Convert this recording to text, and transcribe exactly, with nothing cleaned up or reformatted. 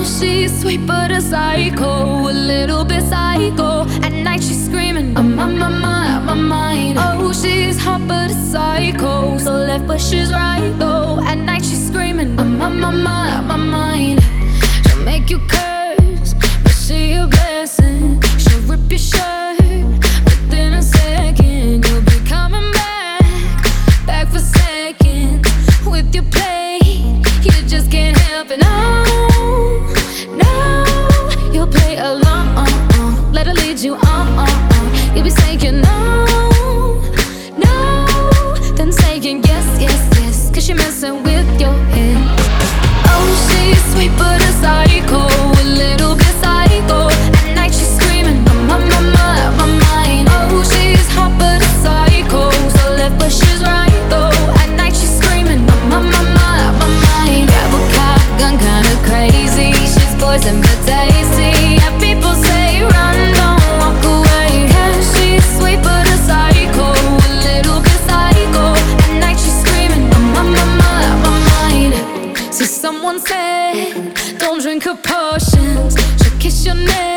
she's sweet but a psycho, a little bit psycho. At night she's screaming, I'm on my mind, my mind. Oh, she's hot but a psycho, so left but she's right though. At night she's screaming, I'm on my mind, my mind. She'll make you curse, but she a blessing. She'll rip your shirt within a second. You'll be coming back, back for seconds with your plate. You just can't help it, no, no. You'll play along, let her lead you on. You'll be saying no, no, then saying yes, yes, yes, cause you're messing with your head. Oh, she's sweet but a psycho, a little bit psycho. At night she's screaming, I'm on my mind, my mind. Oh, she's hot but a psycho, so left but she's right though. At night she's screaming, I'm on my mind, my mind. Grab a cop gun, kinda crazy. She's poison but tasty. Yeah, people say run, don't walk away. Yeah, she's sweet but a psycho, a little bit psycho. At night she's screaming, I'm on my mind, my mind. See, someone said, don't drink her potions. She'll kiss your neck